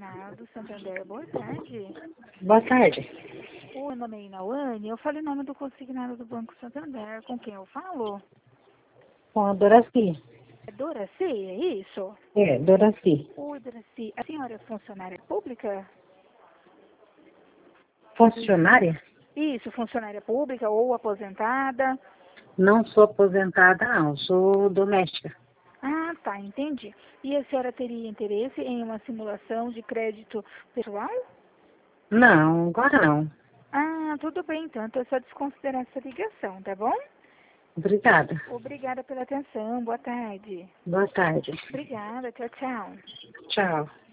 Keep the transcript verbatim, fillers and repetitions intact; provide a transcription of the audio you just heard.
Consignado do Santander. Boa tarde. Boa tarde. Oi, meu nome é Inawane. Eu falei o nome do consignado do Banco Santander. Com quem eu falo? Com a Doraci. É Doraci, é isso? É, Doraci. Oi, Doraci. A senhora é funcionária pública? Funcionária? Isso, funcionária pública ou aposentada? Não sou aposentada, não. Sou doméstica. Ah, tá, entendi. E a senhora teria interesse em uma simulação de crédito pessoal? Não, agora não. Ah, tudo bem, então. Então é só desconsiderar essa ligação, tá bom? Obrigada. Obrigada pela atenção. Boa tarde. Boa tarde. Obrigada. Tchau, tchau. Tchau.